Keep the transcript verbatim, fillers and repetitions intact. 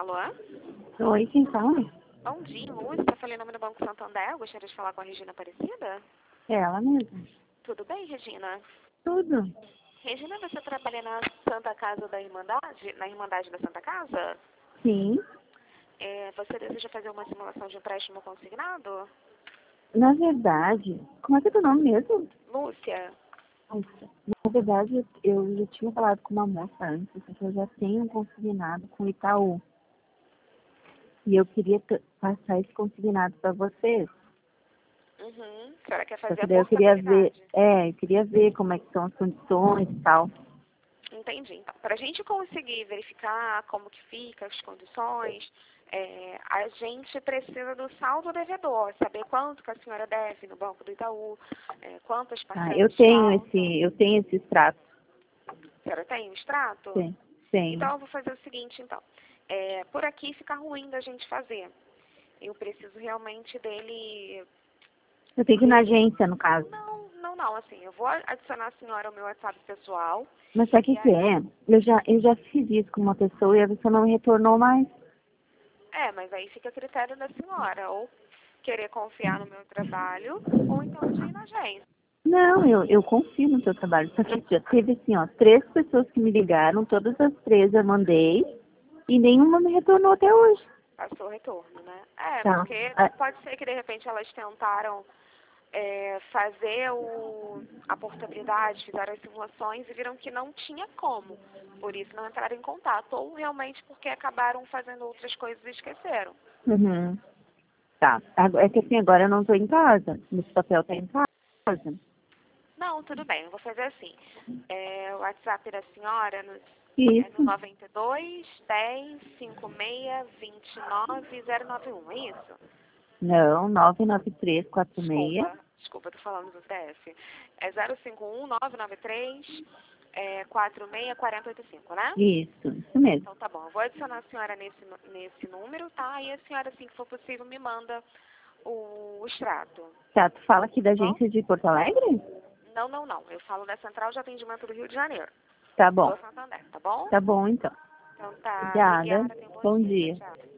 Alô? Oi, quem fala? Bom dia, Lúcia. Eu falei em nome do Banco Santander. Eu gostaria de falar com a Regina Aparecida. É ela mesma. Tudo bem, Regina? Tudo. Regina, você trabalha na Santa Casa da Irmandade? Na Irmandade da Santa Casa? Sim. É, você deseja fazer uma simulação de empréstimo consignado? Na verdade, como é que é teu nome mesmo? Lúcia? Nossa, na verdade, eu já tinha falado com uma moça antes, porque eu já tenho um consignado com o Itaú. E eu queria t- passar esse consignado para vocês. Uhum. A senhora quer Só fazer que a daí eu queria ver, portabilidade? é, eu queria ver como é que são as condições e tal. Entendi. Então, para a gente conseguir verificar como que fica as condições, é, a gente precisa do saldo devedor, saber quanto que a senhora deve no Banco do Itaú, é, quantas Ah, eu parcelas tenho faltam. esse, eu tenho esse extrato. A senhora tem o extrato? Sim, tenho. Então, eu vou fazer o seguinte, então. É, por aqui fica ruim da gente fazer. Eu preciso realmente dele... Eu tenho que ir na agência, no caso. Não, não, não. Assim, eu vou adicionar a senhora ao meu WhatsApp pessoal. Mas sabe o que, E que aí... é? Eu já, eu já fiz isso com uma pessoa e a pessoa não me retornou mais. É, mas aí fica a critério da senhora. Ou querer confiar no meu trabalho, ou então de ir na agência. Não, eu, eu confio no seu trabalho. Só que já teve assim, ó, três pessoas que me ligaram, todas as três eu mandei e nenhuma me retornou até hoje. Passou o retorno, né? É, Tá. porque Ah, pode ser que de repente elas tentaram é, fazer o, a portabilidade, fizeram as simulações e viram que não tinha como. Por isso não entraram em contato. Ou realmente porque acabaram fazendo outras coisas e esqueceram. uhum. Tá. Ago- É que assim, agora eu não tô em casa. Esse papel tá em casa. Não, tudo bem, eu vou fazer assim. É, o WhatsApp da senhora no, é no Isso. noventa e dois, dez, cinquenta e seis, vinte e nove, zero nove um, é isso? Não, nove nove três quatro seis. Desculpa, desculpa, tô falando do C F. É zero cinco um, nove nove três, é, quatro seis, quatro zero oito cinco, né? Isso, isso mesmo. Então tá bom, eu vou adicionar a senhora nesse, nu- nesse número, tá? E a senhora, assim que for possível, me manda o, o extrato. Tá, tu fala aqui da Tá bom? agência de Porto Alegre? Não, não, não. Eu falo da Central de Atendimento do Rio de Janeiro. Tá bom. Do Santander, tá bom? Tá bom, então. Então tá, Obrigada. obrigada, tenha um bom Bom dia. Tchau, dia. tchau.